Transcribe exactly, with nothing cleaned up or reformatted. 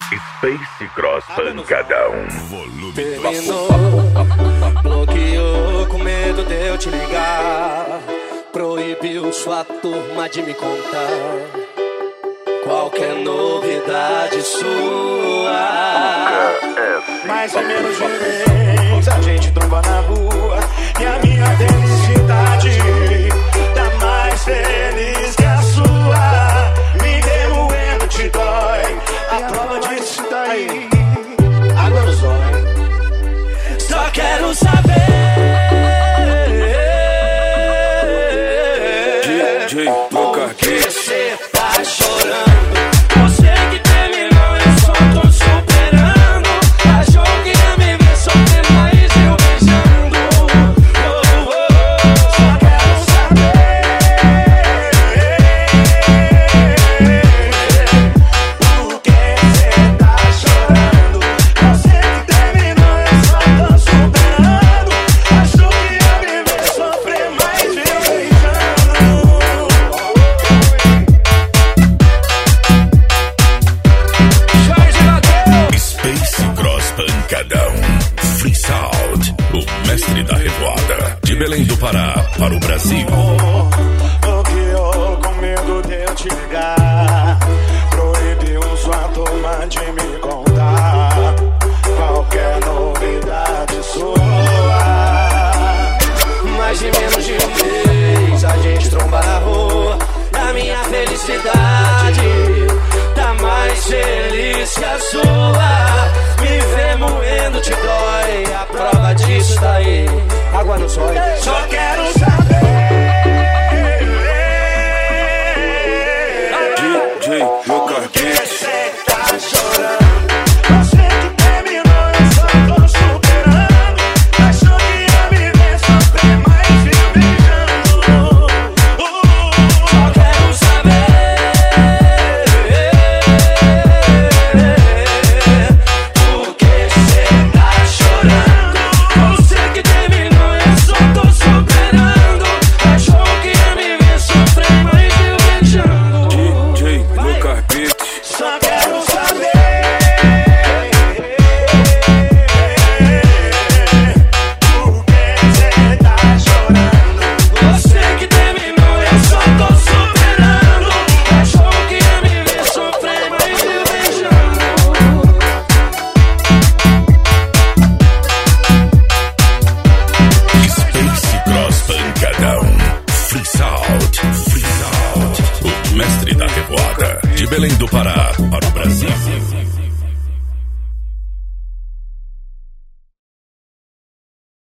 Space Cross Pancadão. Volume Terminou, bloqueou com medo de eu te ligar. Proibiu sua turma de me contar qualquer novidade sua. Mais ou menos de vez a gente tromba na rua e a minha felicidade tá mais feliz que a sua. Me remoendo te dói, a prova disso tá aí. Água no zóio. Só quero saber D J por que você tá chorando. Você que terminou, eu só tô superando. Achou que ia me ver sofrendo, mas eu beijando. Oh, oh, oh. Só quero saber Por que você tá chorando? Você que terminou, eu só tô superando. Achou que ia me ver sofrer, mas eu beijando. Space Cross Pancadão. Free Sound, o mestre da revoada. De Belém do Pará para o Brasil. Bloqueou com medo de eu te ligar. Proibiu sua turma de me contar qualquer novidade sua. mais de menos de um mês a gente tromba na rua. A minha felicidade tá mais feliz que a sua. Me ver moendo te dói, a prova disso tá aí. Água no zóio. Só quero